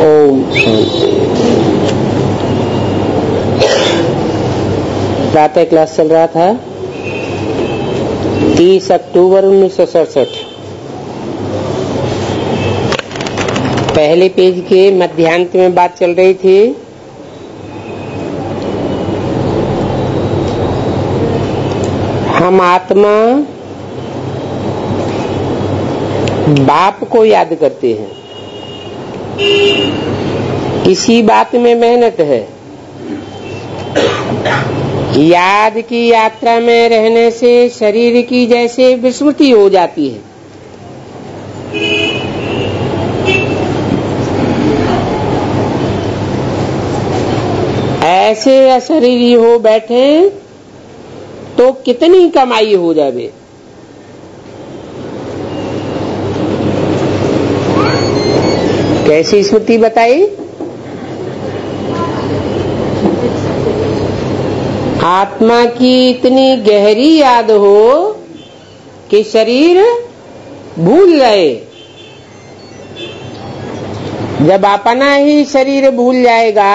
ओम शांति। प्रातः क्लास चल रहा था 30 अक्टूबर 1967। पहले पेज के मध्यांत में बात चल रही थी हम आत्मा बाप को याद करते हैं। इसी बात में मेहनत है। याद की यात्रा में रहने से शरीर की जैसे विस्मृति हो जाती है। ऐसे अशरीरी हो बैठे तो कितनी कमाई हो जावे। कैसी स्मृति बताई? आत्मा की इतनी गहरी याद हो कि शरीर भूल जाए। जब अपना ही शरीर भूल जाएगा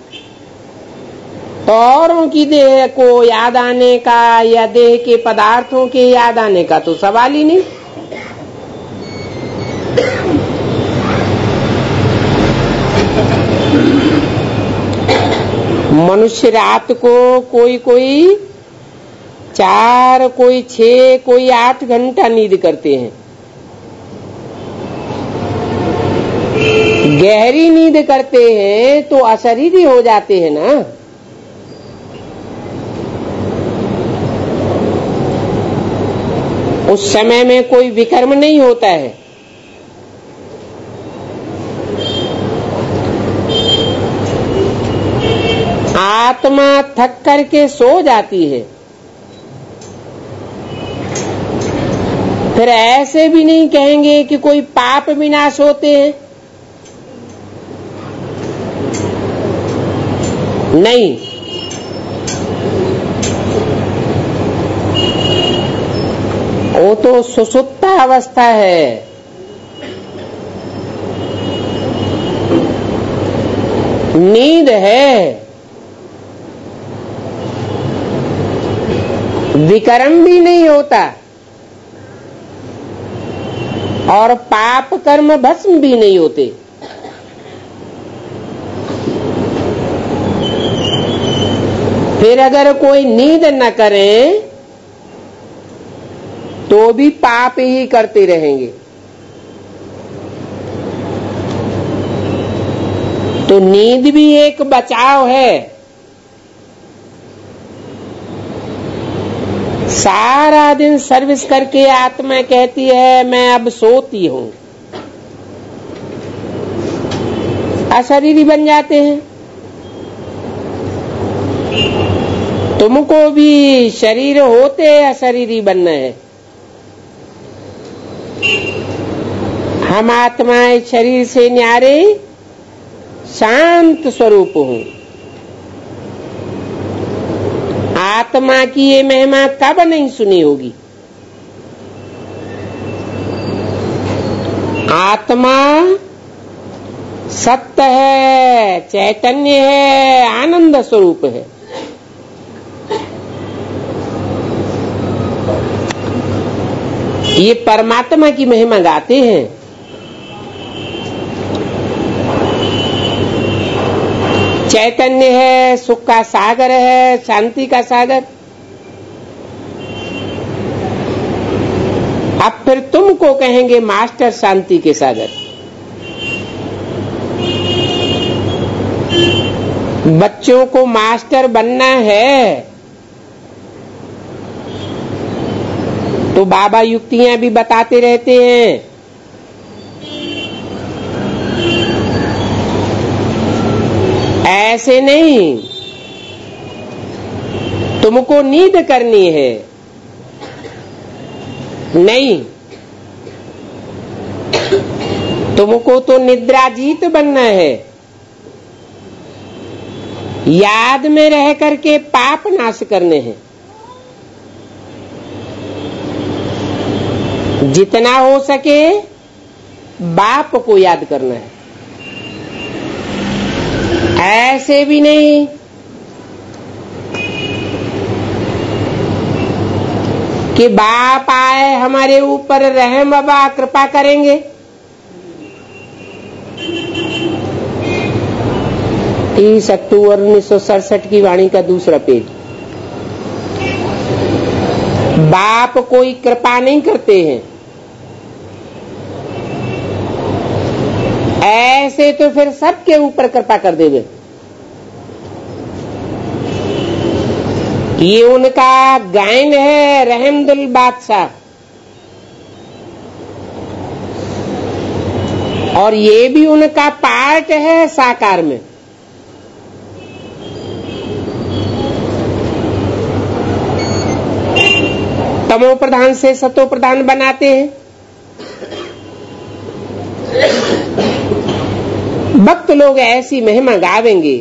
तो औरों की देह को याद आने का या देह के पदार्थों के याद आने का तो सवाल ही नहीं। मनुष्य रात को कोई 4, कोई 6, कोई 8 घंटा नींद करते हैं। गहरी नींद करते हैं तो अशरीरी हो जाते हैं ना। उस समय में कोई विकर्म नहीं होता है। आत्मा थक करके सो जाती है। फिर ऐसे भी नहीं कहेंगे कि कोई पाप विनाश होते हैं। नहीं, वो तो सुसुप्त अवस्था है। नींद है। विकर्म भी नहीं होता और पाप कर्म भस्म भी नहीं होते। फिर अगर कोई नींद न करे तो भी पाप ही करते रहेंगे। तो नींद भी एक बचाव है। सारा दिन सर्विस करके आत्मा कहती है मैं अब सोती हूं। अशरीरी बन जाते हैं। तुमको भी शरीर होते अशरीरी बनना है। हम आत्माएं शरीर से न्यारे शांत स्वरूप हूं। आत्मा की ये महिमा कब नहीं सुनी होगी। आत्मा सत्य है, चैतन्य है, आनंद स्वरूप है। ये परमात्मा की महिमा गाते हैं। चैतन्य है, सुख का सागर है, शांति का सागर। अब फिर तुमको कहेंगे मास्टर शांति के सागर। बच्चों को मास्टर बनना है तो बाबा युक्तियां भी बताते रहते हैं। ऐसे नहीं, तुमको नींद करनी है। नहीं, तुमको तो निद्राजीत बनना है। याद में रह करके पाप नाश करने हैं। जितना हो सके बाप को याद करना है। ऐसे भी नहीं कि बाप आए हमारे ऊपर रहम बाबा कृपा करेंगे। 30 अक्टूबर 1967 की वाणी का दूसरा पेज। बाप कोई कृपा नहीं करते हैं, ऐसे तो फिर सबके ऊपर कृपा कर देवे। ये उनका गायन है रहमदुल बादशाह, और ये भी उनका पार्ट है साकार में। तमो प्रधान से सतो प्रधान बनाते हैं। भक्त लोग ऐसी महिमा गावेंगे,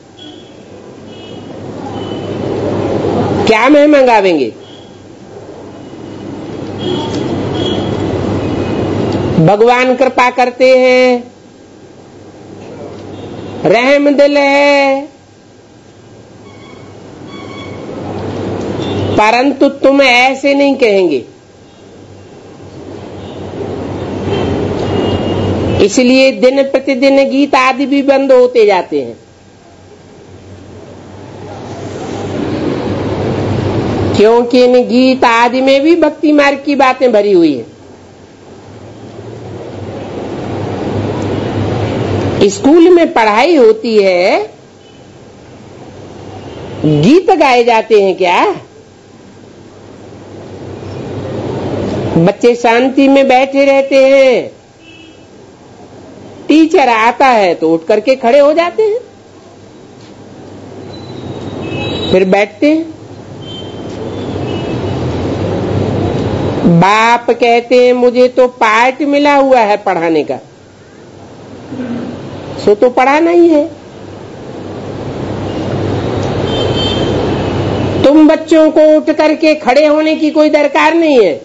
क्या महिमा गावेंगे? भगवान कृपा करते हैं, रहम दिल है, परंतु तुम ऐसे नहीं कहेंगे। इसलिए दिन प्रतिदिन गीत आदि भी बंद होते जाते हैं, क्योंकि इन गीत आदि में भी भक्ति मार्ग की बातें भरी हुई है। स्कूल में पढ़ाई होती है, गीत गाए जाते हैं क्या? बच्चे शांति में बैठे रहते हैं, टीचर आता है तो उठ करके खड़े हो जाते हैं, फिर बैठते हैं। बाप कहते हैं मुझे तो पार्ट मिला हुआ है पढ़ाने का, सो तो पढ़ाना ही है। तुम बच्चों को उठ करके खड़े होने की कोई दरकार नहीं है।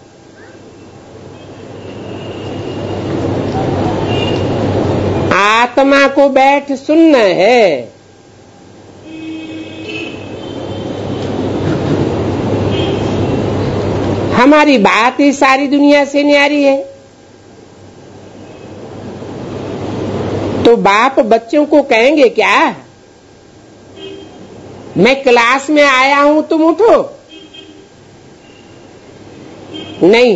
आत्मा को बैठ सुनना है। हमारी बात ही सारी दुनिया से न्यारी है, तो बाप बच्चों को कहेंगे क्या मैं क्लास में आया हूं तुम उठो? नहीं,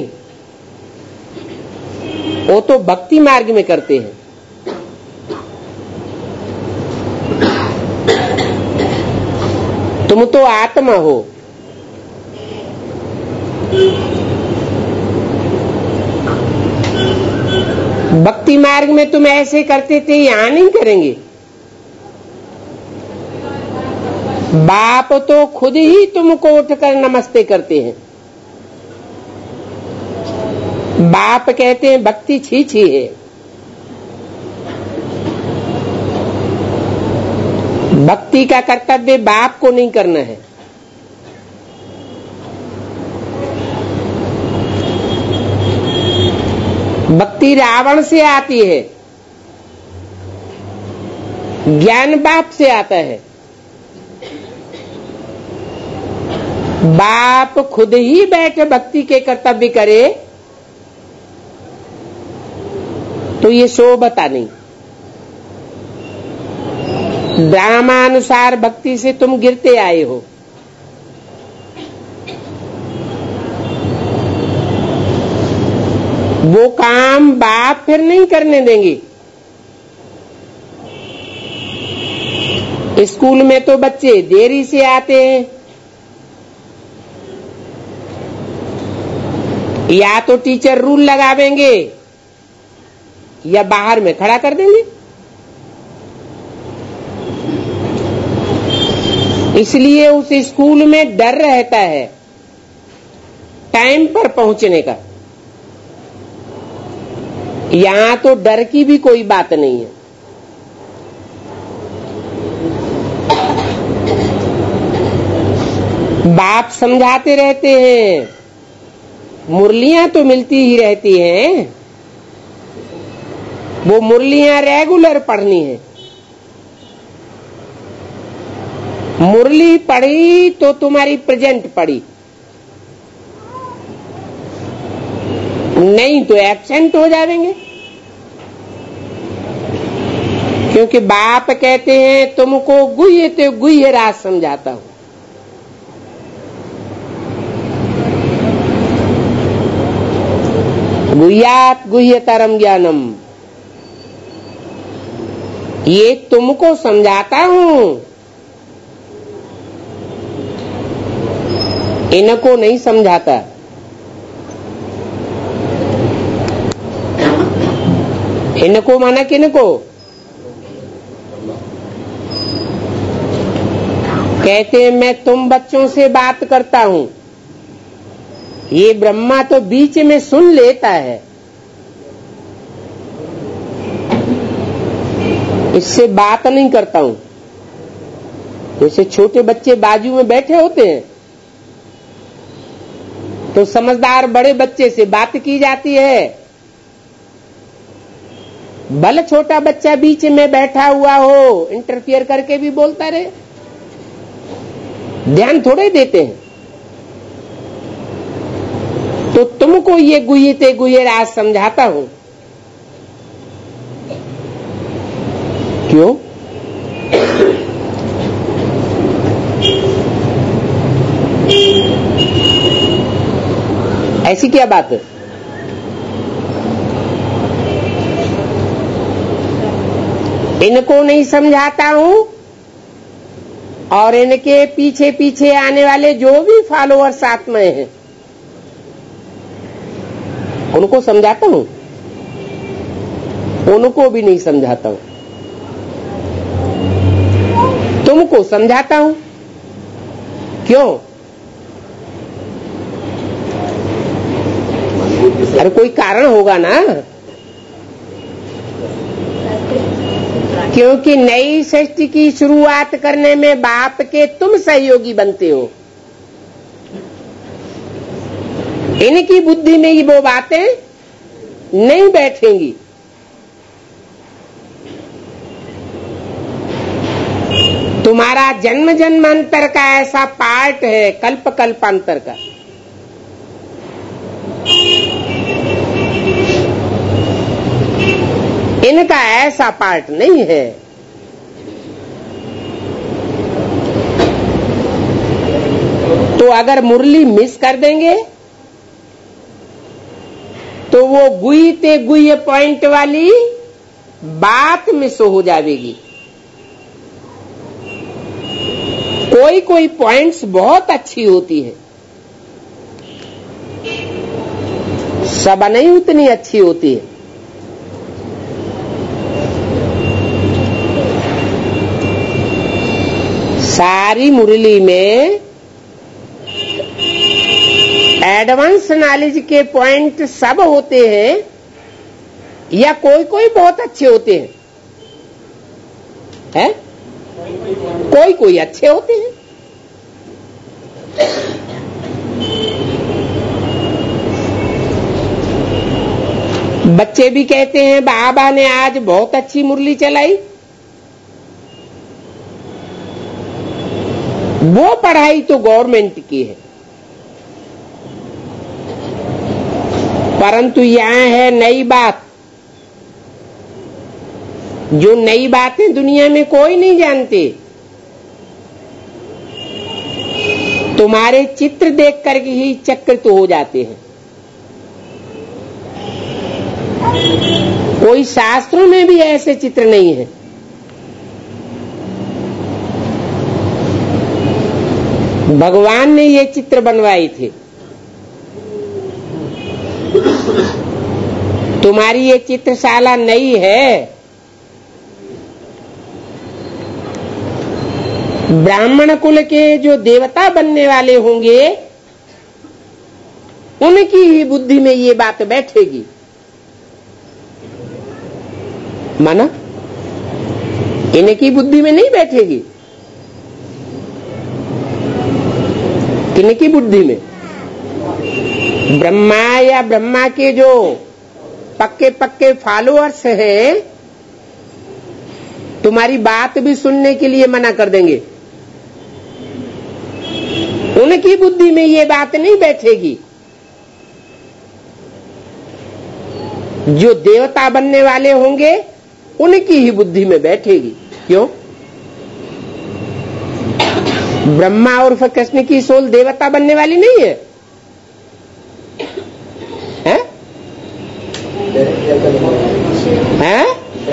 वो तो भक्ति मार्ग में करते हैं। तुम तो आत्मा हो, भक्ति मार्ग में तुम ऐसे करते थे, यहां नहीं करेंगे। बाप तो खुद ही तुमको उठकर नमस्ते करते हैं। बाप कहते हैं भक्ति छी छी है। भक्ति का कर्तव्य बाप को नहीं करना है। भक्ति रावण से आती है, ज्ञान बाप से आता है। बाप खुद ही बैठे भक्ति के कर्तव्य करे तो ये शोभता नहीं। ड्रामानुसार भक्ति से तुम गिरते आए हो। वो काम बाप फिर नहीं करने देंगे। स्कूल में तो बच्चे देरी से आते हैं, या तो टीचर रूल लगावेंगे या बाहर में खड़ा कर देंगे। इसलिए उस स्कूल में डर रहता है टाइम पर पहुंचने का। यहां तो डर की भी कोई बात नहीं है। बाप समझाते रहते हैं, मुरलियां तो मिलती ही रहती हैं, वो मुरलियां रेगुलर पढ़नी है। मुरली पढ़ी तो तुम्हारी प्रेजेंट पढ़ी, नहीं तो एब्सेंट हो जाएंगे। क्योंकि बाप कहते हैं तुमको गुह्य ते गुह्य राज समझाता हूं। गुह्यात गुह्यतरम ज्ञानम, ये तुमको समझाता हूं, इनको नहीं समझाता। इनको माना किनको? कहते हैं मैं तुम बच्चों से बात करता हूं, ये ब्रह्मा तो बीच में सुन लेता है, इससे बात नहीं करता हूं। जैसे छोटे बच्चे बाजू में बैठे होते हैं तो समझदार बड़े बच्चे से बात की जाती है, भले छोटा बच्चा बीच में बैठा हुआ हो इंटरफियर करके भी बोलता रहे, ध्यान थोड़े देते हैं। तो तुमको ये गुह्य ते गुह्य राज समझाता हूं। क्यों? ऐसी क्या बात है? इनको नहीं समझाता हूं और इनके पीछे पीछे आने वाले जो भी फॉलोअर साथ में हैं उनको समझाता हूं, उनको भी नहीं समझाता हूं, तुमको समझाता हूं। क्यों? अरे कोई कारण होगा ना, क्योंकि नई सृष्टि की शुरुआत करने में बाप के तुम सहयोगी बनते हो। इनकी बुद्धि में ही वो बातें नहीं बैठेंगी। तुम्हारा जन्म जन्मांतर का ऐसा पार्ट है, कल्प कल्पांतर का, इनका ऐसा पार्ट नहीं है। तो अगर मुरली मिस कर देंगे तो वो गुह्य ते गुह्य पॉइंट वाली बात मिस हो जाएगी। कोई कोई पॉइंट्स बहुत अच्छी होती है, सब नहीं उतनी अच्छी होती है। सारी मुरली में एडवांस नॉलेज के पॉइंट सब होते हैं या कोई कोई बहुत अच्छे होते हैं? है? कोई कोई अच्छे होते हैं। बच्चे भी कहते हैं बाबा ने आज बहुत अच्छी मुरली चलाई। वो पढ़ाई तो गवर्नमेंट की है, परंतु यहां है नई बात, जो नई बातें दुनिया में कोई नहीं जानते। तुम्हारे चित्र देख करके ही चकित हो जाते हैं। कोई शास्त्रों में भी ऐसे चित्र नहीं है। भगवान ने ये चित्र बनवाए थे। तुम्हारी ये चित्रशाला नई है। ब्राह्मण कुल के जो देवता बनने वाले होंगे उनकी ही बुद्धि में ये बात बैठेगी। माना इनकी बुद्धि में नहीं बैठेगी। किनकी बुद्धि में? ब्रह्मा या ब्रह्मा के जो पक्के पक्के फॉलोअर्स हैं, तुम्हारी बात भी सुनने के लिए मना कर देंगे। उनकी बुद्धि में ये बात नहीं बैठेगी। जो देवता बनने वाले होंगे उनकी ही बुद्धि में बैठेगी। क्यों? ब्रह्मा और कृष्ण की सोल देवता बनने वाली नहीं है, हैं? हैं?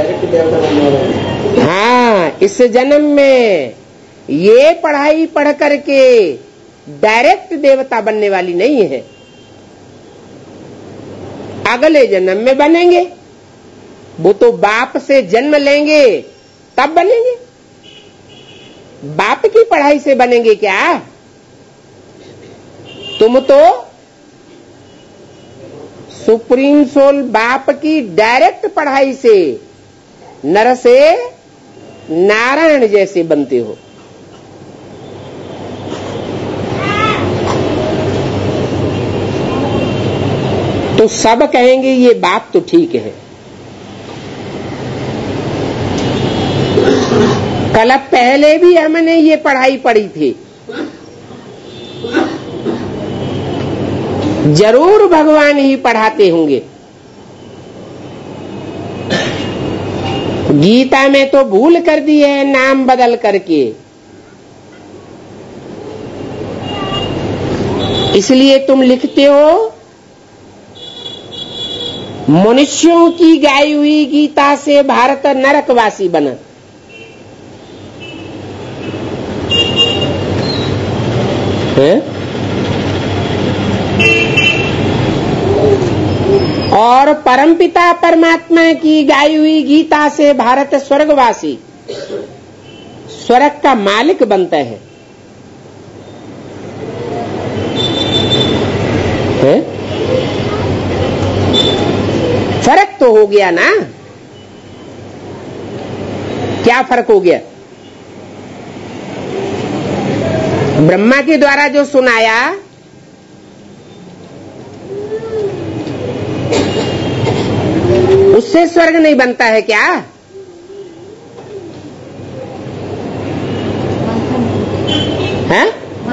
हाँ, इस जन्म में ये पढ़ाई पढ़ करके डायरेक्ट देवता बनने वाली नहीं है, अगले जन्म में बनेंगे। वो तो बाप से जन्म लेंगे तब बनेंगे, बाप की पढ़ाई से बनेंगे क्या? तुम तो सुप्रीम सोल बाप की डायरेक्ट पढ़ाई से नर से नारायण जैसे बनते हो। तो सब कहेंगे ये बात तो ठीक है। कल पहले भी हमने ये पढ़ाई पढ़ी थी, जरूर भगवान ही पढ़ाते होंगे। गीता में तो भूल कर दी है नाम बदल करके, इसलिए तुम लिखते हो मनुष्यों की गाई हुई गीता से भारत नरकवासी बना। है? और परमपिता परमात्मा की गाई हुई गीता से भारत स्वर्गवासी, स्वर्ग का मालिक बनता है। फर्क तो हो गया ना? क्या फर्क हो गया? ब्रह्मा के द्वारा जो सुनाया उससे स्वर्ग नहीं बनता है क्या? है?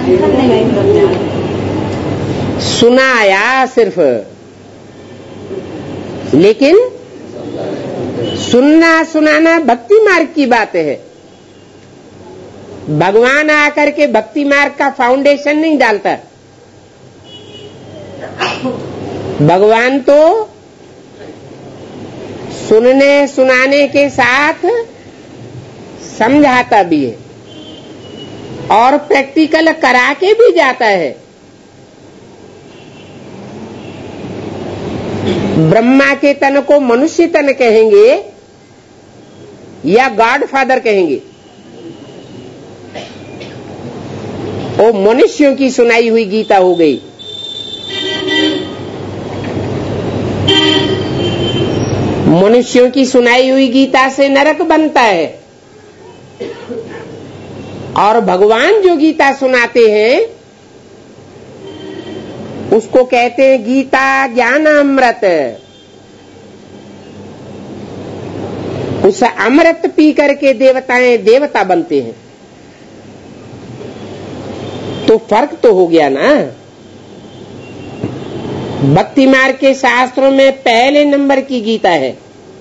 सुनाया सिर्फ, लेकिन सुनना सुनाना भक्ति मार्ग की बात है। भगवान आकर के भक्ति मार्ग का फाउंडेशन नहीं डालता। भगवान तो सुनने सुनाने के साथ समझाता भी है और प्रैक्टिकल करा के भी जाता है। ब्रह्मा के तन को मनुष्य तन कहेंगे या गॉड फादर कहेंगे? वो मनुष्यों की सुनाई हुई गीता हो गई। मनुष्यों की सुनाई हुई गीता से नरक बनता है, और भगवान जो गीता सुनाते हैं उसको कहते हैं गीता ज्ञान अमृत। उस अमृत पी करके देवताएं देवता बनते हैं। तो फर्क तो हो गया ना? भक्ति मार्ग के शास्त्रों में पहले नंबर की गीता है,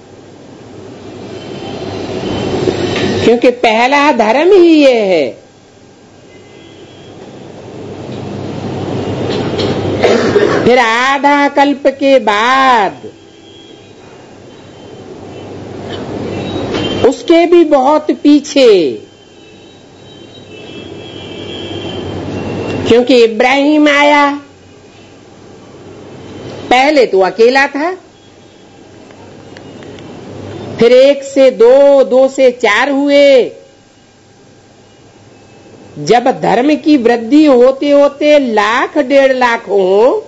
क्योंकि पहला धर्म ही ये है। फिर आधा कल्प के बाद उसके भी बहुत पीछे, क्योंकि इब्राहिम आया, पहले तो अकेला था, फिर 1 से 2, 2 से 4 हुए। जब धर्म की वृद्धि होते होते 1,00,000 1.5 लाख हो,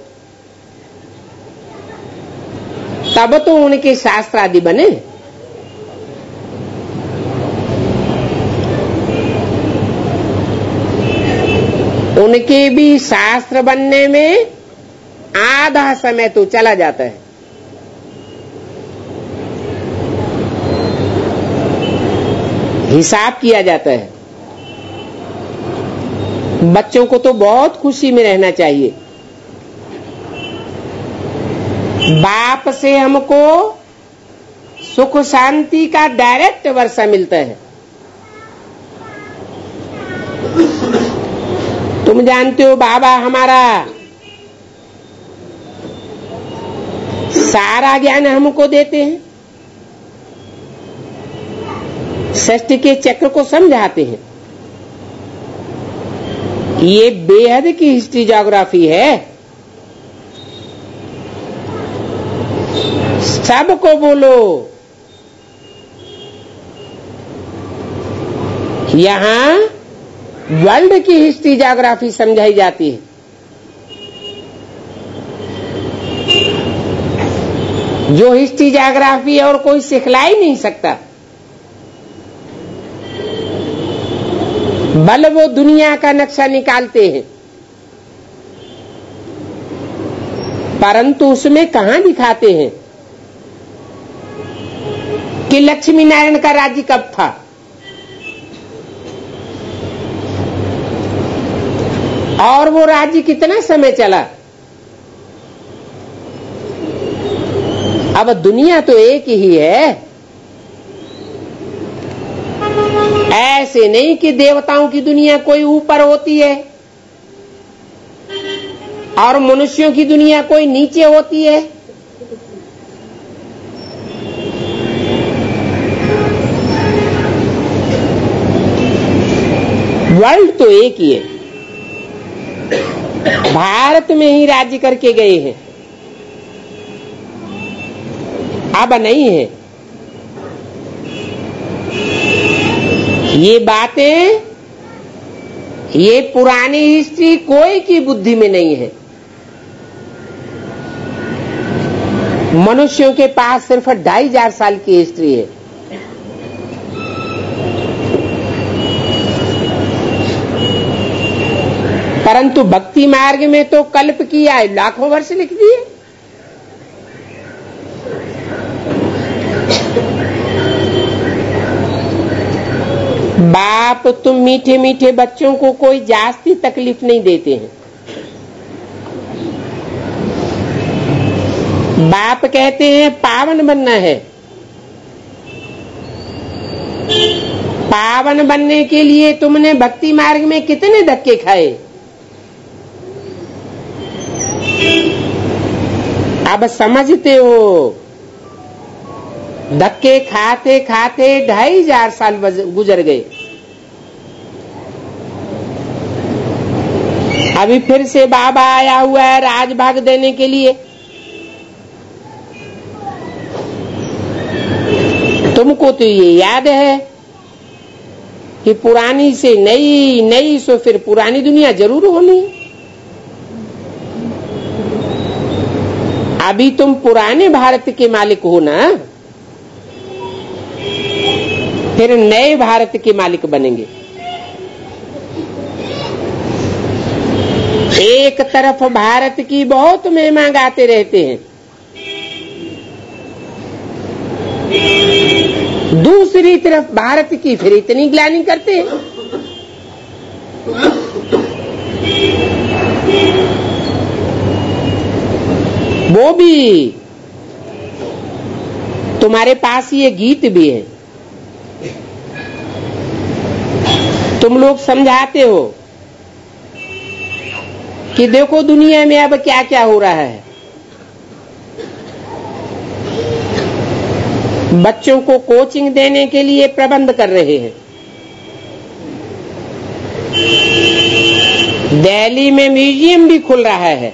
तब तो उनके शास्त्र आदि बने। उनके भी शास्त्र बनने में आधा समय तो चला जाता है। हिसाब किया जाता है। बच्चों को तो बहुत खुशी में रहना चाहिए। बाप से हमको सुख शांति का डायरेक्ट वर्षा मिलता है। तुम जानते हो बाबा हमारा सारा ज्ञान हमको देते हैं, षष्ठ के चक्र को समझाते हैं। ये बेहद की हिस्ट्री ज्योग्राफी है। सबको बोलो, यहां वर्ल्ड की हिस्ट्री ज्योग्राफी समझाई जाती है। जो हिस्ट्री ज्योग्राफी और कोई सिखला ही नहीं सकता, बल वो दुनिया का नक्शा निकालते हैं, परंतु उसमें कहां दिखाते हैं कि लक्ष्मी नारायण का राज्य कब था, और वो राज्य कितना समय चला। अब दुनिया तो एक ही है। ऐसे नहीं कि देवताओं की दुनिया कोई ऊपर होती है और मनुष्यों की दुनिया कोई नीचे होती है। वर्ल्ड तो एक ही है। भारत में ही राज्य करके गए हैं, अब नहीं है। ये बातें, ये पुरानी हिस्ट्री कोई की बुद्धि में नहीं है। मनुष्यों के पास सिर्फ 2500 साल की हिस्ट्री है। परंतु भक्ति मार्ग में तो कल्प किया है, लाखों वर्ष लिख दिए। बाप तुम मीठे मीठे बच्चों को कोई जास्ती तकलीफ नहीं देते हैं। बाप कहते हैं पावन बनना है। पावन बनने के लिए तुमने भक्ति मार्ग में कितने धक्के खाए। अब समझते हो, धक्के खाते खाते 2500 साल गुजर गए। अभी फिर से बाबा आया हुआ है राजभाग देने के लिए। तुमको तो ये याद है कि पुरानी से नई, नई सो फिर पुरानी दुनिया जरूर होनी है। अभी तुम पुराने भारत के मालिक हो ना, फिर नए भारत के मालिक बनेंगे। एक तरफ भारत की बहुत महिमा गाते रहते हैं, दूसरी तरफ भारत की फिर इतनी ग्लानि करते हैं। वो भी तुम्हारे पास ये गीत भी है, तुम लोग समझाते हो कि देखो दुनिया में अब क्या क्या हो रहा है। बच्चों को कोचिंग देने के लिए प्रबंध कर रहे हैं। दिल्ली में म्यूजियम भी खुल रहा है।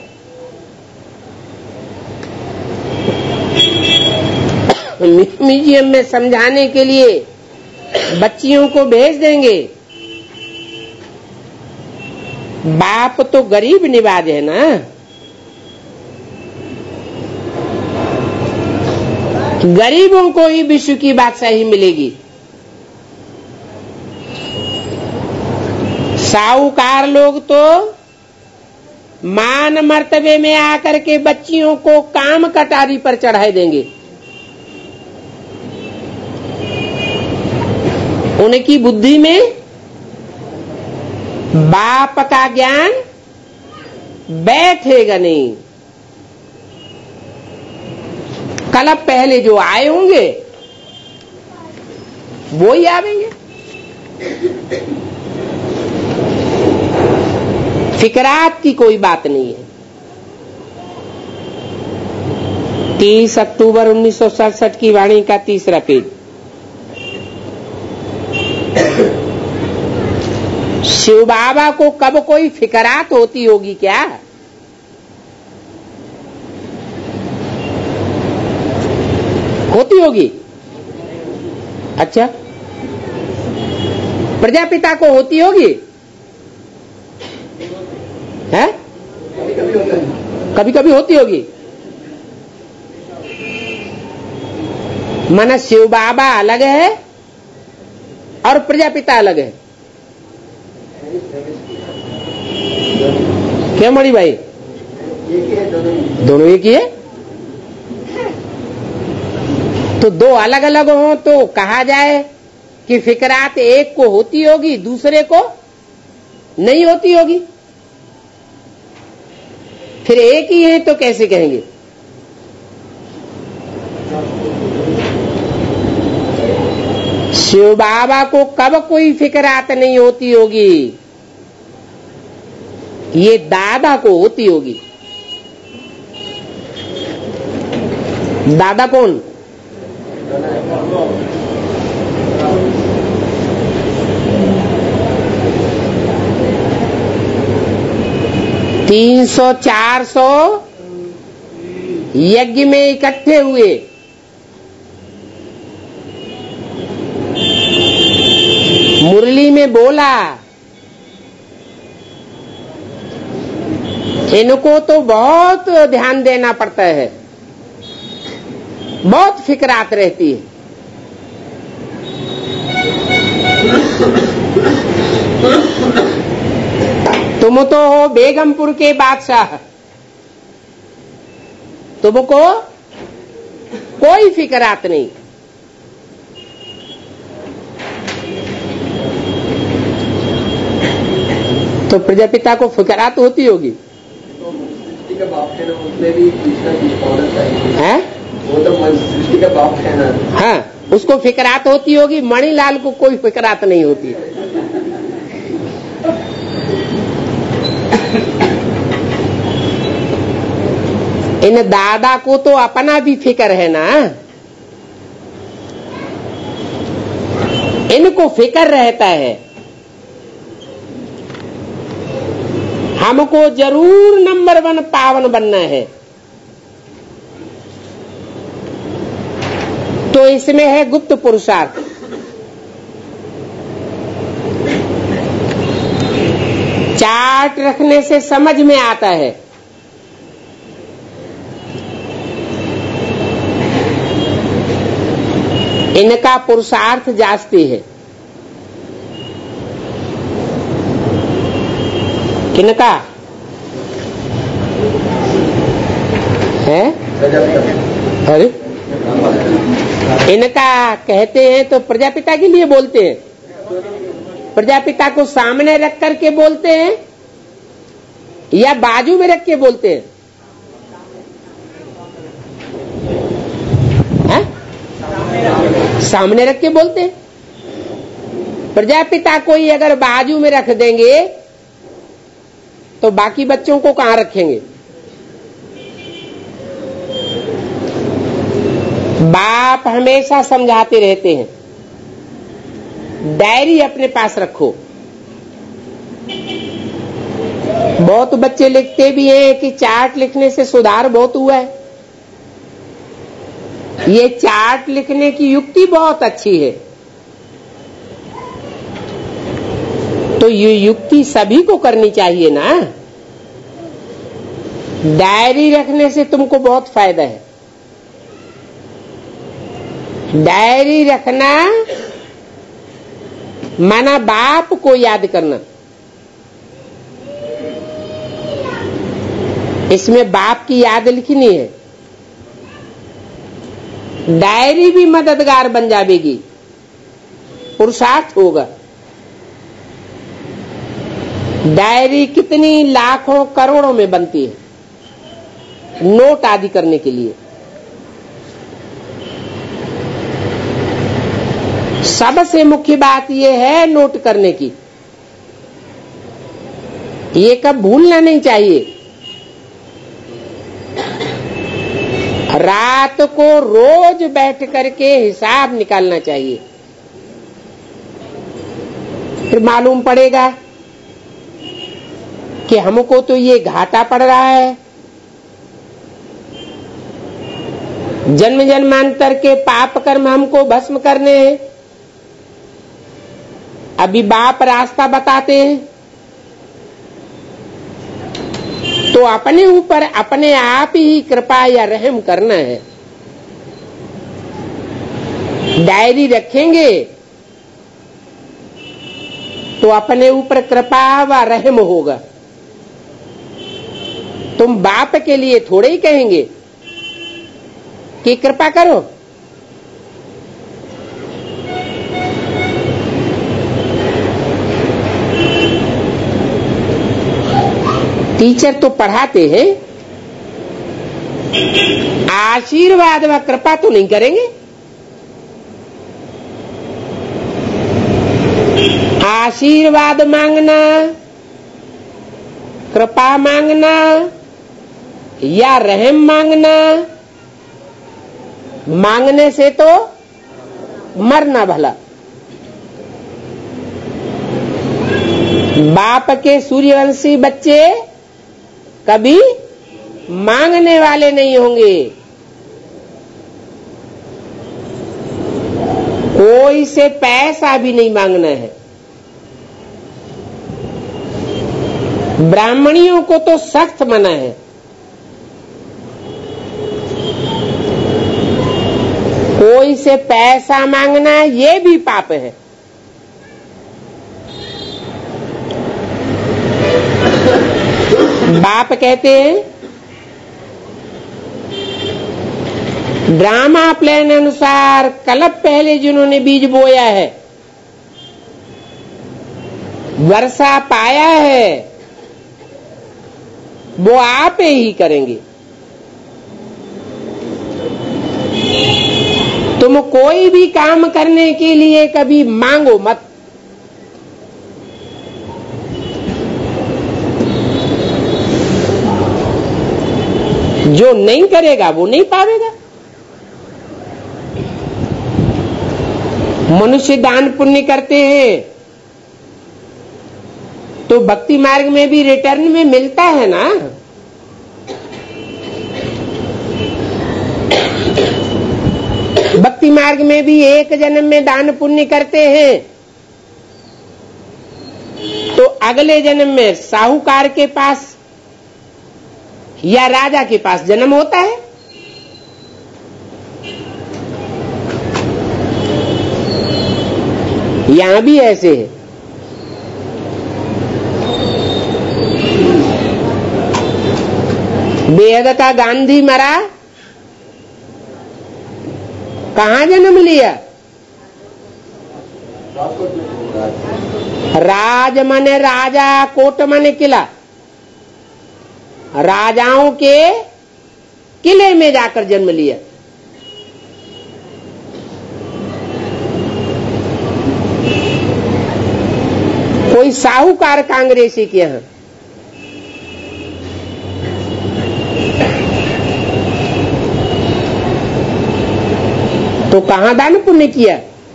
म्यूजियम में समझाने के लिए बच्चियों को भेज देंगे। बाप तो गरीब निवाज है ना, गरीबों को ही विश्व की बादशाही मिलेगी। साहूकार लोग तो मान मर्तबे में आकर के बच्चियों को काम कटारी पर चढ़ाई देंगे। उनकी बुद्धि में बाप का ज्ञान बैठेगा नहीं। कल पहले जो आए होंगे वो ही आवेंगे। फिकरात की कोई बात नहीं है। 30 अक्टूबर 1967 की वाणी का 3रा पेज। शिव बाबा को कब कोई फिकरात होती होगी क्या? होती होगी? अच्छा, प्रजापिता को होती होगी? है? कभी कभी होती होगी। माना शिव बाबा अलग है और प्रजापिता अलग है। क्या मणि भाई? दोनों एक ही है। तो दो अलग अलग हो तो कहा जाए कि फिकरात एक को होती होगी, दूसरे को नहीं होती होगी। फिर एक ही है तो कैसे कहेंगे? शिव बाबा को कब कोई फिकरात नहीं होती होगी? ये दादा को होती होगी। दादा कौन? तीन 400 यज्ञ में इकट्ठे हुए, मुरली में बोला, इनको तो बहुत ध्यान देना पड़ता है, बहुत फिक्रात रहती है। तुम तो हो बेगमपुर के बादशाह, तुमको कोई फिक्रात नहीं। तो प्रजापिता को फिक्रात होती होगी। तो सृष्टि का बाप है ना, उसमें भी कुछ होना चाहिए। है? वो तो सृष्टि का बाप है ना। हाँ, उसको फिक्रात होती होगी। मणिलाल को कोई फिक्रात नहीं होती। इन दादा को तो अपना भी फिक्र है ना, इनको फिक्र रहता है हमको जरूर नंबर 1 पावन बनना है। तो इसमें है गुप्त पुरुषार्थ। चार्ट रखने से समझ में आता है, इनका पुरुषार्थ जास्ती है। किनका है? अरे इनका कहते हैं तो प्रजापिता के लिए बोलते हैं। प्रजापिता को सामने रख करके बोलते हैं या बाजू में रख के बोलते हैं? सामने रख के बोलते हैं। प्रजापिता को ही अगर बाजू में रख देंगे तो बाकी बच्चों को कहां रखेंगे? बाप हमेशा समझाते रहते हैं, डायरी अपने पास रखो। बहुत बच्चे लिखते भी हैं कि चार्ट लिखने से सुधार बहुत हुआ है। ये चार्ट लिखने की युक्ति बहुत अच्छी है, तो ये युक्ति सभी को करनी चाहिए ना। डायरी रखने से तुमको बहुत फायदा है। डायरी रखना माना बाप को याद करना। इसमें बाप की याद लिखनी है। डायरी भी मददगार बन जाएगी, पुरुषार्थ होगा। डायरी कितनी लाखों करोड़ों में बनती है नोट आदि करने के लिए। सबसे मुख्य बात यह है नोट करने की, ये कब भूलना नहीं चाहिए। रात को रोज बैठ करके हिसाब निकालना चाहिए, फिर मालूम पड़ेगा कि हमको तो ये घाटा पड़ रहा है। जन्म जन्मांतर के पाप कर्म हमको भस्म करने हैं। अभी बाप रास्ता बताते हैं तो अपने ऊपर अपने आप ही कृपा या रहम करना है। डायरी रखेंगे तो अपने ऊपर कृपा व रहम होगा। तुम बाप के लिए थोड़े ही कहेंगे कि कृपा करो। टीचर तो पढ़ाते हैं, आशीर्वाद व कृपा तो नहीं करेंगे। आशीर्वाद मांगना, कृपा मांगना या रहम मांगना, मांगने से तो मरना भला। बाप के सूर्यवंशी बच्चे कभी मांगने वाले नहीं होंगे। कोई से पैसा भी नहीं मांगना है। ब्राह्मणियों को तो सख्त मना है। कोई से पैसा मांगना ये भी पाप है। बाप कहते हैं ड्रामा प्लान अनुसार कल्प पहले जिन्होंने बीज बोया है, वर्षा पाया है, वो आप ही करेंगे। तुम कोई भी काम करने के लिए कभी मांगो मत। जो नहीं करेगा वो नहीं पावेगा। मनुष्य दान पुण्य करते हैं तो भक्ति मार्ग में भी रिटर्न में मिलता है ना। भक्ति मार्ग में भी एक जन्म में दान पुण्य करते हैं तो अगले जन्म में साहूकार के पास या राजा के पास जन्म होता है। यहां भी ऐसे है। बेहद का गांधी मरा, कहां जन्म लिया? राज मने राजा, कोट मने किला। राजाओं के किले में जाकर जन्म लिया। कोई साहूकार कांग्रेसी के यहां तो कहां दान पुण्य किया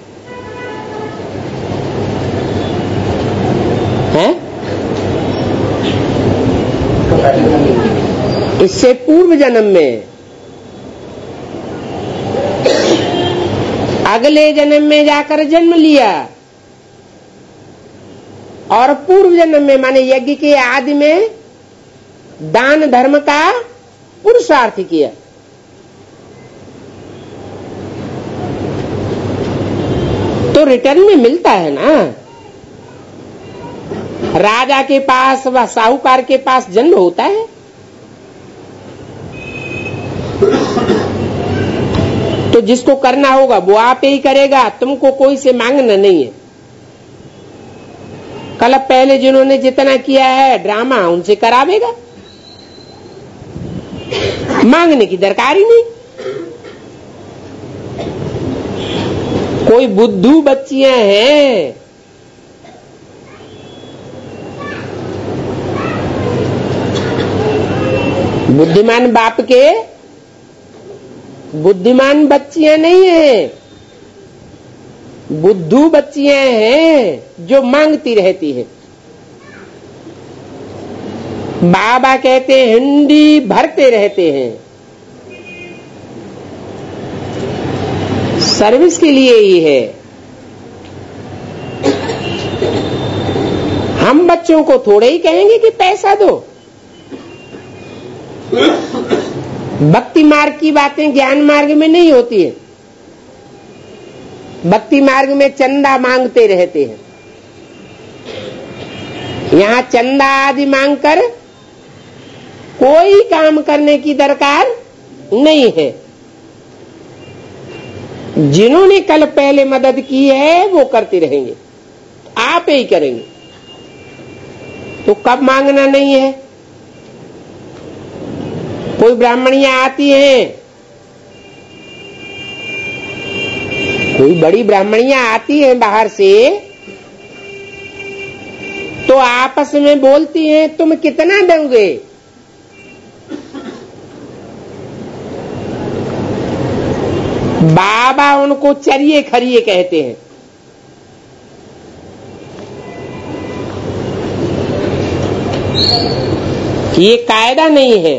है? इससे पूर्व जन्म में, अगले जन्म में जाकर जन्म लिया और पूर्व जन्म में माने यज्ञ के आदि में दान धर्म का पुरुषार्थ किया। तो रिटर्न में मिलता है ना। राजा के पास व साहूकार के पास जन्म होता है। तो जिसको करना होगा वो आप ही करेगा, तुमको कोई से मांगना नहीं है। कल पहले जिन्होंने जितना किया है ड्रामा उनसे करावेगा, मांगने की दरकार ही नहीं। कोई बुद्धू बच्चियां हैं, बुद्धिमान बाप के बुद्धिमान बच्चियां नहीं है, बुद्धू बच्चियां हैं जो मांगती रहती है। बाबा कहते हैं हिंडी भरते रहते हैं, सर्विस के लिए ही है। हम बच्चों को थोड़े ही कहेंगे कि पैसा दो। भक्ति मार्ग की बातें ज्ञान मार्ग में नहीं होती है। भक्ति मार्ग में चंदा मांगते रहते हैं। यहाँ चंदा आदि मांगकर कोई काम करने की दरकार नहीं है। जिन्होंने कल पहले मदद की है वो करते रहेंगे, आप ही करेंगे, तो कब मांगना नहीं है। कोई ब्राह्मणियां आती हैं, कोई बड़ी ब्राह्मणियां आती हैं बाहर से, तो आपस में बोलती हैं तुम कितना दोगे। बाबा उनको चरिए खरिए कहते हैं। ये कायदा नहीं है।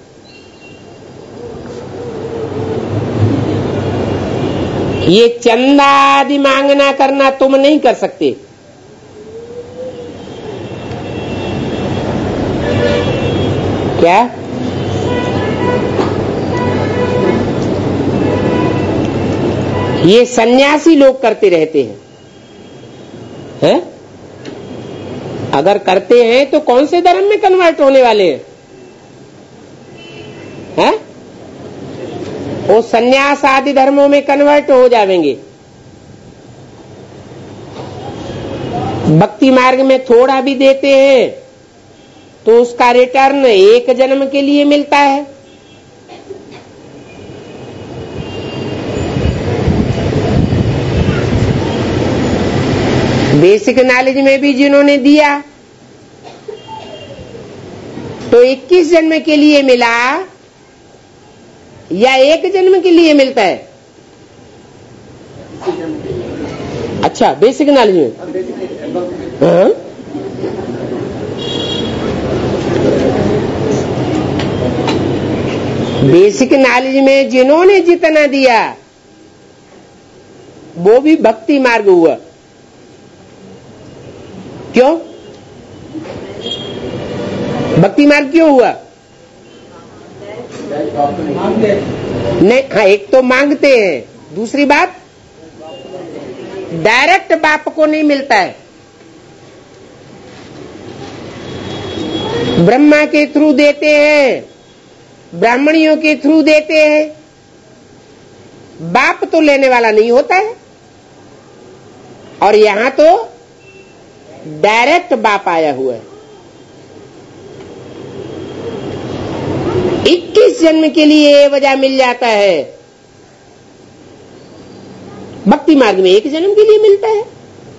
ये चंदा आदि मांगना करना तुम नहीं कर सकते। क्या ये सन्यासी लोग करते रहते हैं? अगर करते हैं तो कौन से धर्म में कन्वर्ट होने वाले हैं? वो सन्यास आदि धर्मों में कन्वर्ट हो जाएंगे। भक्ति मार्ग में थोड़ा भी देते हैं तो उसका रिटर्न एक जन्म के लिए मिलता है। बेसिक नॉलेज में भी जिन्होंने दिया तो 21 जन्म के लिए मिला या एक जन्म के लिए मिलता है? अच्छा, बेसिक नॉलेज में। हाँ? बेसिक नॉलेज में जिन्होंने जितना दिया वो भी भक्ति मार्ग हुआ। क्यों भक्ति मार्ग क्यों हुआ? नहीं, हाँ, एक तो मांगते हैं, दूसरी बात डायरेक्ट बाप को नहीं मिलता है। ब्रह्मा के थ्रू देते हैं, ब्राह्मणियों के थ्रू देते हैं, बाप तो लेने वाला नहीं होता है। और यहां तो डायरेक्ट बाप आया हुआ है। 21 जन्म के लिए ये वजह मिल जाता है। भक्ति मार्ग में एक जन्म के लिए मिलता है।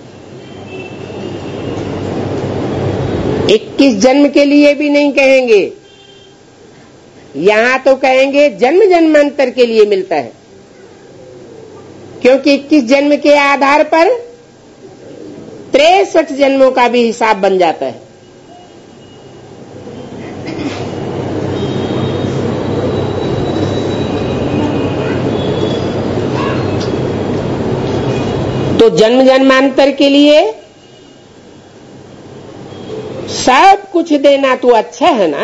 21 जन्म के लिए भी नहीं कहेंगे, यहां तो कहेंगे जन्म जन्मांतर के लिए मिलता है। क्योंकि 21 जन्म के आधार पर 63 जन्मों का भी हिसाब बन जाता है। तो जन्म जन्मांतर के लिए सब कुछ देना तो अच्छा है ना।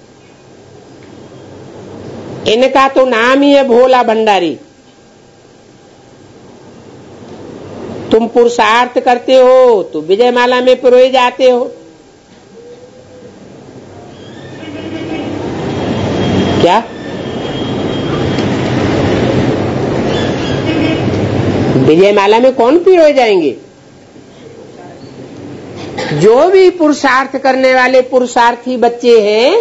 इनका तो नाम ही है भोला भंडारी। तुम पुरुषार्थ करते हो तो विजयमाला में पिरोए जाते हो। क्या विजयमाला में कौन पिरोए जाएंगे? जो भी पुरुषार्थ करने वाले पुरुषार्थी बच्चे हैं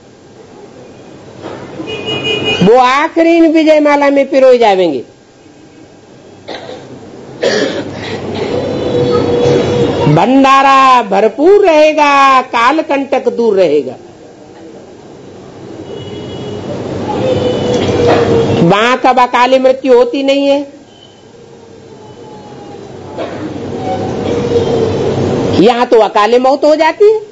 वो आखिरी इन विजयमाला में पिरोए जाएंगे। भंडारा भरपूर रहेगा, कालकंटक दूर रहेगा। वहां कब अकाली मृत्यु होती नहीं है। यहां तो अकाले मौत हो जाती है।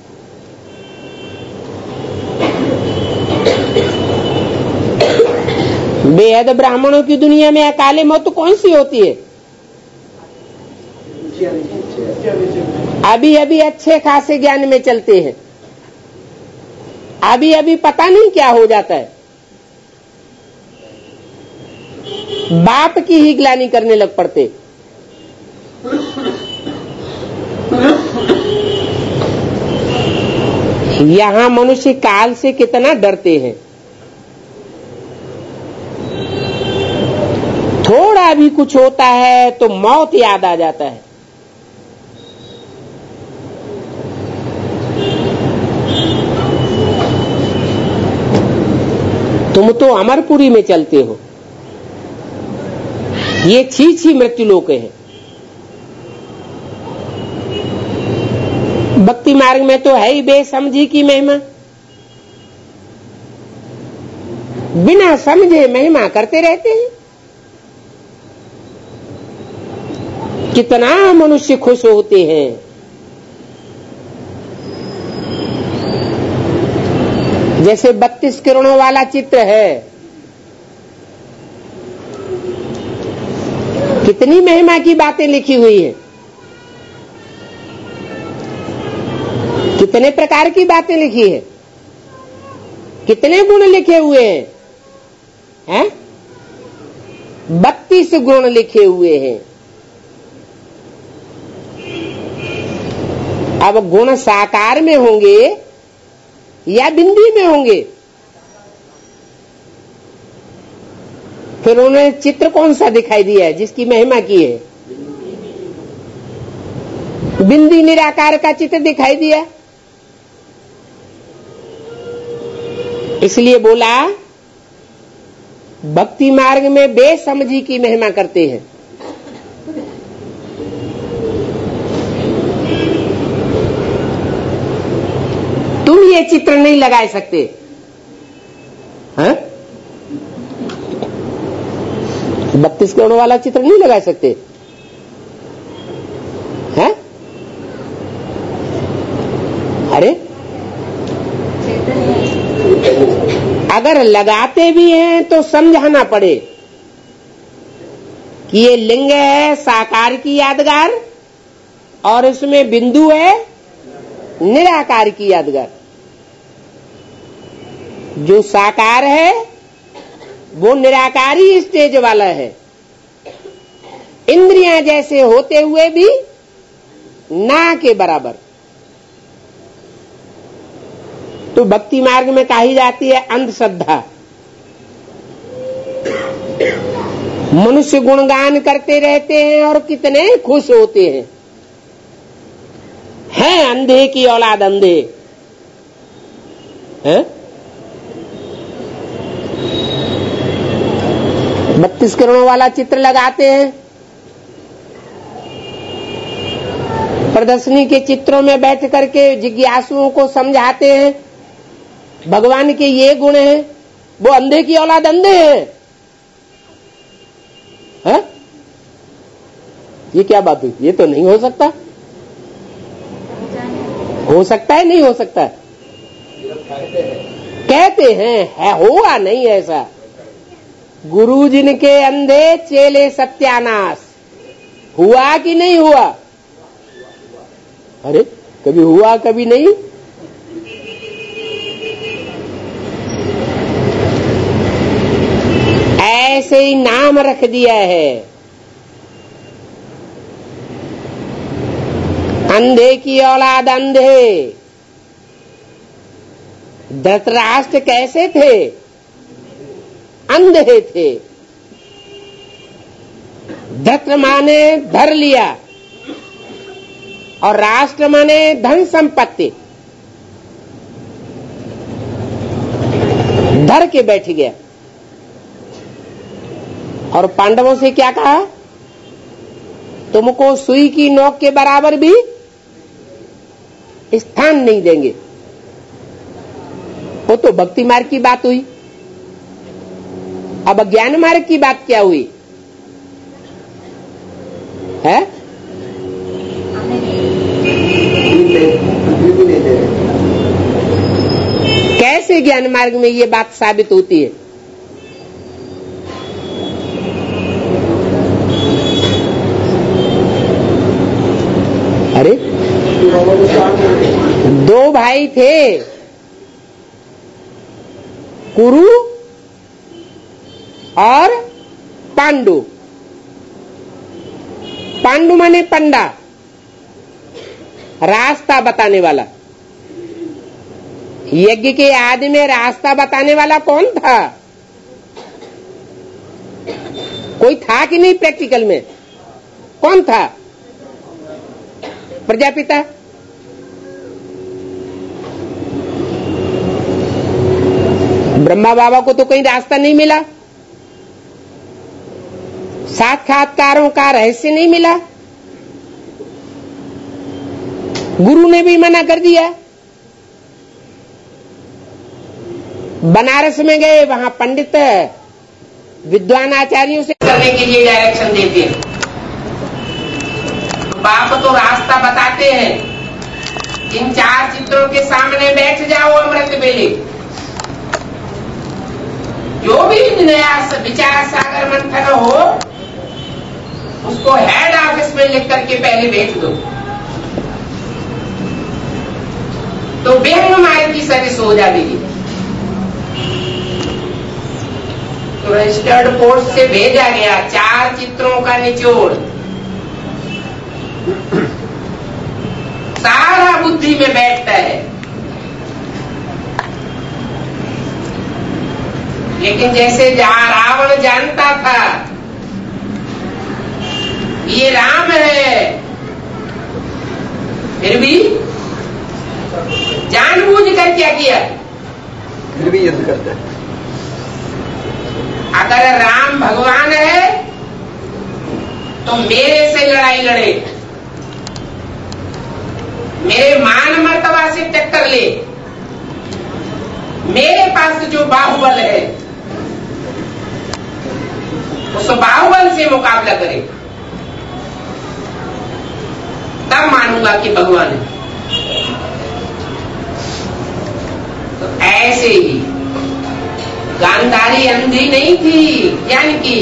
बेहद ब्राह्मणों की दुनिया में अकाले मौत कौन सी होती है? अभी अभी अच्छे खासे ज्ञान में चलते हैं, अभी अभी पता नहीं क्या हो जाता है, बाप की ही ग्लानि करने लग पड़ते। यहां मनुष्य काल से कितना डरते हैं। थोड़ा भी कुछ होता है तो मौत याद आ जाता है। तुम तो अमरपुरी में चलते हो, ये छी मृत्यु लोक है। भक्ति मार्ग में तो है ही बेसमझी की महिमा। बिना समझे महिमा करते रहते हैं। कितना मनुष्य खुश होते हैं। जैसे 32 किरणों वाला चित्र है, कितनी महिमा की बातें लिखी हुई है, कितने प्रकार की बातें लिखी है, कितने गुण लिखे हुए हैं? 32 गुण लिखे हुए हैं। अब गुण साकार में होंगे या बिंदी में होंगे? फिर उन्हें चित्र कौन सा दिखाई दिया है जिसकी महिमा की है? बिंदी निराकार का चित्र दिखाई दिया। इसलिए बोला भक्ति मार्ग में बेसमझी की महिमा करते हैं। तुम ये चित्र नहीं लगा सकते हैं? 32 करोड़ वाला चित्र नहीं लगा सकते हैं? अरे अगर लगाते भी हैं तो समझाना पड़े कि ये लिंग है साकार की यादगार और इसमें बिंदु है निराकार की यादगार। जो साकार है वो निराकारी स्टेज वाला है। इंद्रियां जैसे होते हुए भी ना के बराबर। तो भक्ति मार्ग में कही जाती है अंधश्रद्धा। मनुष्य गुणगान करते रहते हैं और कितने खुश होते हैं। है अंधे की औलाद अंधे हैं? 32 करोड़ वाला चित्र लगाते हैं। प्रदर्शनी के चित्रों में बैठ करके जिज्ञासुओं को समझाते हैं भगवान के ये गुण हैं, वो अंधे की औलाद अंधे हैं। है? ये क्या बात हुई? ये तो नहीं हो सकता। हो सकता है नहीं हो सकता है? कहते हैं है, हुआ नहीं ऐसा। गुरु जिनके अंधे चेले सत्यानाश। हुआ कि नहीं हुआ? अरे कभी हुआ कभी नहीं। ऐसे ही नाम रख दिया है। अंधे की औलाद अंधे। धृतराष्ट्र कैसे थे? अंधे थे। धृत माने धर लिया, और राष्ट्र माने धन संपत्ति, धर के बैठ गया। और पांडवों से क्या कहा? तुमको सुई की नोक के बराबर भी स्थान नहीं देंगे। वो तो भक्ति मार्ग की बात हुई। अब ज्ञान मार्ग की बात क्या हुई है? कैसे ज्ञान मार्ग में ये बात साबित होती है? अरे दो भाई थे, कुरु और पांडु। पांडु माने पंडा, रास्ता बताने वाला। यज्ञ के आदि में रास्ता बताने वाला कौन था? कोई था कि नहीं? प्रैक्टिकल में कौन था? प्रजापिता। ब्रह्मा बाबा को तो कहीं रास्ता नहीं मिला, साक्षात्कारों का रहस्य नहीं मिला, गुरु ने भी मना कर दिया। बनारस में गए, वहां पंडित विद्वान आचार्यों से करने के लिए डायरेक्शन देते हैं। बाप तो रास्ता बताते हैं, इन 4 चित्रों के सामने बैठ जाओ अमृत बेले। जो भी नया विचार सागर मंथन हो, उसको हेड ऑफिस में लिख करके पहले भेज दो, तो व्यंग मार्ग की सर्विस हो जाएगी। तो रजिस्टर्ड पोस्ट से भेजा गया 4 चित्रों का निचोड़, सारा बुद्धि में बैठता है। लेकिन जैसे जहां रावण जानता था ये राम है, फिर भी जानबूझ कर क्या किया? फिर भी युद्ध करते हैं। अगर राम भगवान है तो मेरे से लड़ाई लड़े, मेरे मान मर्तबा से टक्कर ले, मेरे पास जो बाहुबल है उस बाहुबल से मुकाबला करे, तब मानूंगा कि भगवान है। तो ऐसे ही गांधारी अंधी नहीं थी, यानी कि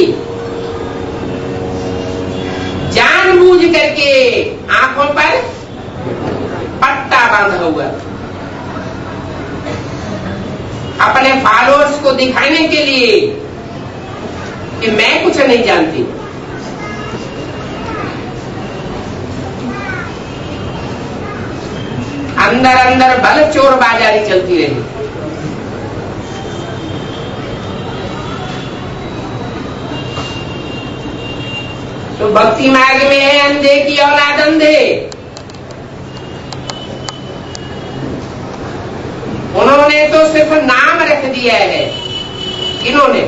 जानबूझ करके आंखों पर पट्टा बांधा हुआ, अपने फॉलोअर्स को दिखाने के लिए कि मैं कुछ नहीं जानती। अंदर अंदर बल चोर बाजारी चलती रही। तो भक्ति मार्ग में है अंधे की औलाद अंधे। उन्होंने तो सिर्फ नाम रख दिया है। इन्होंने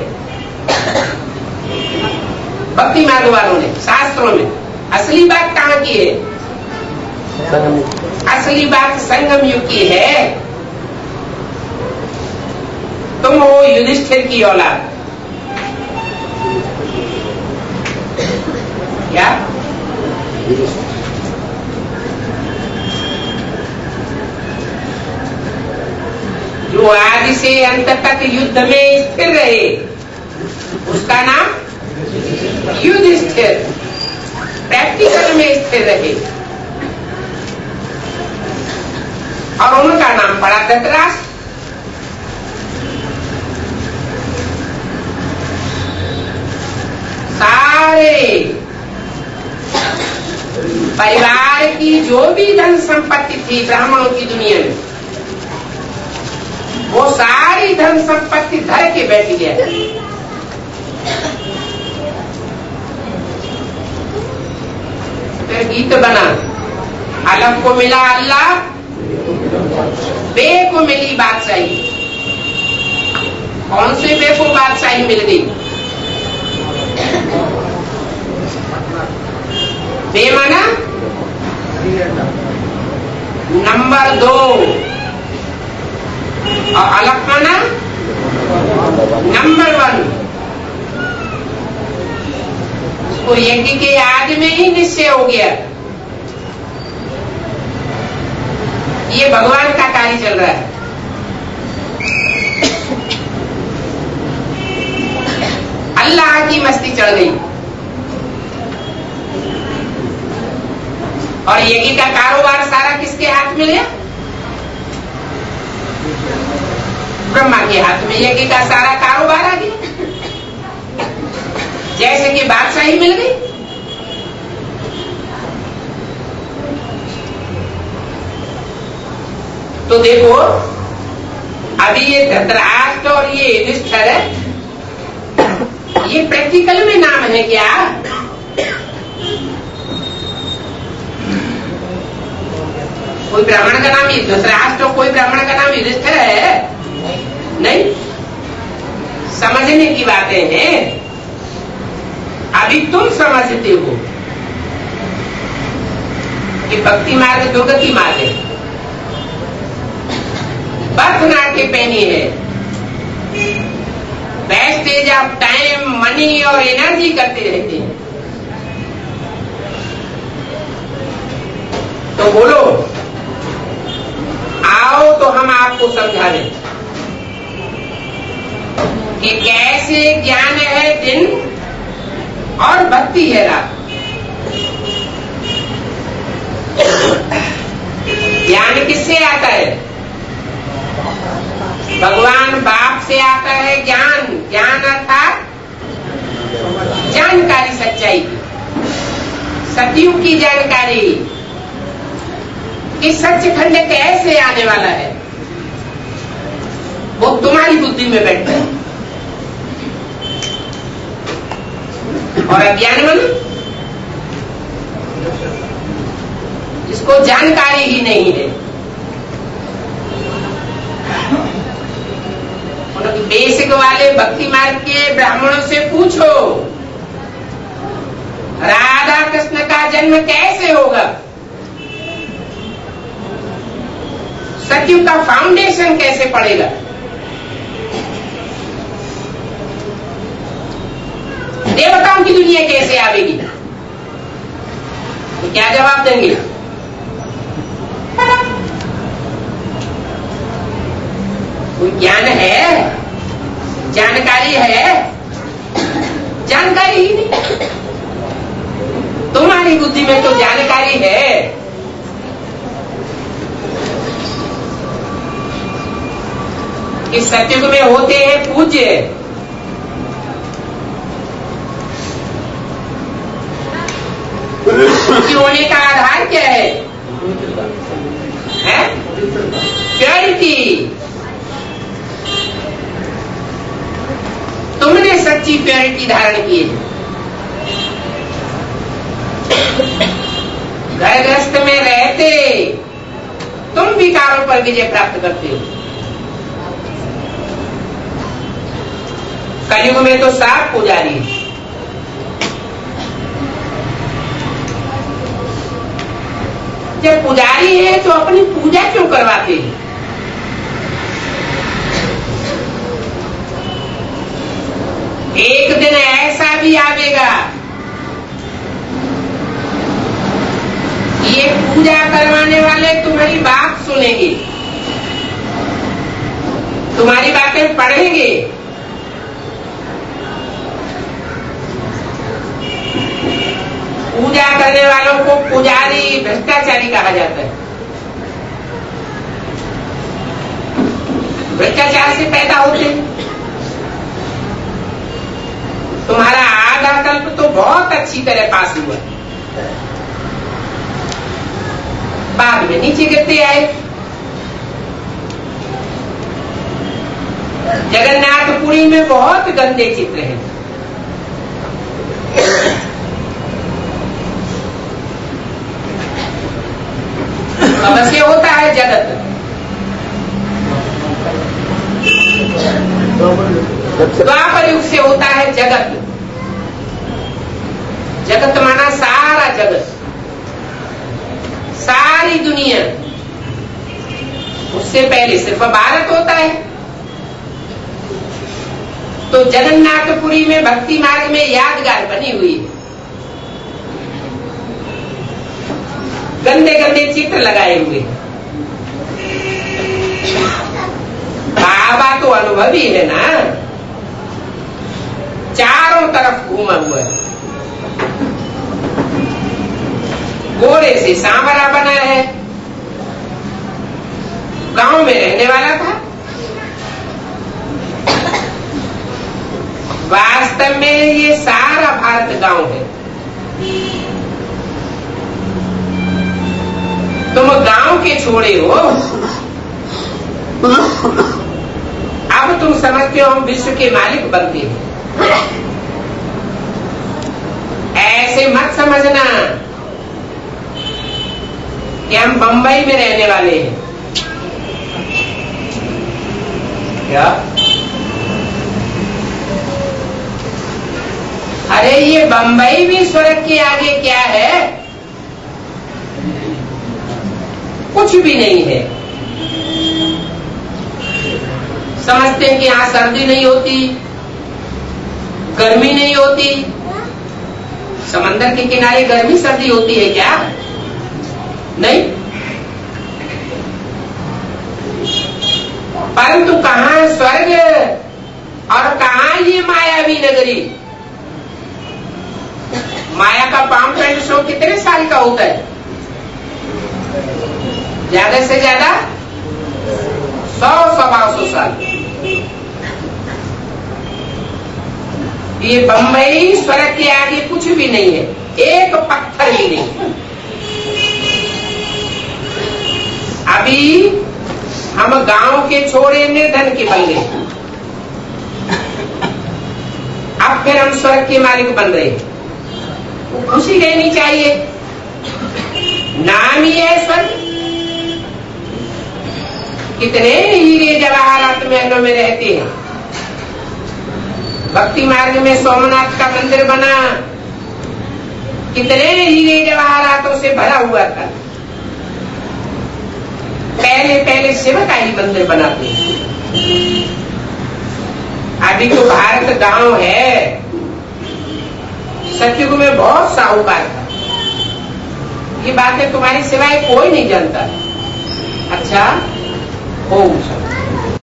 भक्ति मार्ग वालों ने शास्त्रों में, असली बात कहाँ की है? असली बात संगम युग की है। तुम हो युधिष्ठिर की औलाद। क्या? जो आदि से अंत तक युद्ध में स्थिर रहे उसका नाम युधिष्ठिर। प्रैक्टिकल में स्थिर रहे और उनका नाम पड़ा धृतराष्ट्र। सारे परिवार की जो भी धन संपत्ति थी ब्राह्मणों की दुनिया में, वो सारी धन संपत्ति धर के बैठ गया। फिर गीत बना अलग को मिला अल्लाह, बे को मिली बादशाही। कौन से बे को बादशाही मिल गई? बे माना नंबर 2 और अलग माना नंबर 1। उसको यज्ञ के आदि में ही निश्चय हो गया, ये भगवान का कार्य चल रहा है। अल्लाह की मस्ती चढ़ गई और यज्ञ का कारोबार सारा किसके हाथ में गया? ब्रह्मा के हाथ में यज्ञ का सारा कारोबार आ गया, जैसे कि बादशाही मिल गई। तो देखो अभी ये धृतराष्ट्र और ये युधिष्ठिर है, ये प्रैक्टिकल में नाम है क्या? कोई ब्राह्मण का नाम धृतराष्ट्र, कोई ब्राह्मण का नाम युधिष्ठिर है? नहीं, समझने की बातें हैं। अभी तुम समझते हो कि भक्ति मार्ग दुर्गति मार्ग है, भरतनाट्य पहनी है, वेस्टेज ऑफ टाइम, मनी और एनर्जी करते रहते हैं। तो बोलो, आओ तो हम आपको समझा दें कि कैसे ज्ञान है दिन और भक्ति है रात। ज्ञान किससे आता है? भगवान बाप से आता है ज्ञान। ज्ञान अर्थात जानकारी, सच्चाई की, सतयुग की जानकारी कि सचखंड कैसे आने वाला है, वो तुम्हारी बुद्धि में बैठता है। और अज्ञान मन जिसको जानकारी ही नहीं है, बेसिक वाले भक्ति मार्ग के ब्राह्मणों से पूछो राधा कृष्ण का जन्म कैसे होगा, सतयुग का फाउंडेशन कैसे पड़ेगा। देवताओं की दुनिया कैसे आवेगी, तो क्या जवाब देंगे? कोई ज्ञान है, जानकारी है? जानकारी ही नहीं। तुम्हारी बुद्धि में तो जानकारी है। इस सतयुग में होते हैं पूज्य, पूज्य होने का आधार क्या है? प्योरिटी। तुमने सच्ची प्योरिटी धारण की है। घर गृहस्थ में रहते तुम विकारों पर विजय प्राप्त करते हो। कलयुग में तो साफ पुजारी है। जब पुजारी है तो अपनी पूजा क्यों करवाते हैं? एक दिन ऐसा भी आवेगा ये पूजा करवाने वाले तुम्हारी बात सुनेंगे, तुम्हारी बातें पढ़ेंगे, पूजा करने वालों को पुजारी भ्रष्टाचारी कहा जाता है। भ्रष्टाचार से पैदा होते हैं। तुम्हारा आधा कल्प तो बहुत अच्छी तरह पास हुआ, बाद में नीचे गिरते आए। जगन्नाथपुरी में बहुत गंदे चित्र हैं। अवश्य होता है जगत। द्वापर युग से होता है जगत। जगत माना सारा जगत, सारी दुनिया। उससे पहले सिर्फ भारत होता है। तो जगन्नाथपुरी में भक्ति मार्ग में यादगार बनी हुई है। गंदे गंदे चित्र लगाए हुए। बाबा तो अनुभवी है ना, चारों तरफ घूमा हुआ है। घोड़े से सांवरा बना है, गांव में रहने वाला था। वास्तव में ये सारा भारत गांव है। तुम गांव के छोड़े हो, अब तुम समझते हो हम विश्व के मालिक बनते हैं। ऐसे मत समझना कि हम बंबई में रहने वाले हैं। क्या? अरे ये बंबई भी स्वर्ग के आगे क्या है? कुछ भी नहीं है। समझते हैं कि यहां सर्दी नहीं होती, गर्मी नहीं होती। समंदर के किनारे गर्मी सर्दी होती है क्या? नहीं। परंतु कहां स्वर्ग और कहां ये मायावी नगरी? माया का पाम पैंट शो कितने साल का होता है? ज्यादा से ज्यादा 100-125 साल। ये बंबई स्वर्ग के आगे कुछ भी नहीं है, एक पत्थर भी नहीं। अभी हम गांव के छोड़े निर्धन के बन गए, अब फिर हम स्वर्ग के मालिक बन रहे। खुशी रहनी चाहिए, नाम ही है स्वर्ग। कितने हीरे जवाहरात महलों में रहते हैं। भक्ति मार्ग में सोमनाथ का मंदिर बना, कितने हीरे जवाहरातों से भरा हुआ था। पहले पहले शिव का ही मंदिर बनाते हैं। अभी तो भारत गांव है, सतयुग में बहुत साहूकार था। ये बातें तुम्हारी सिवाय कोई नहीं जानता। अच्छा, ओम शांति।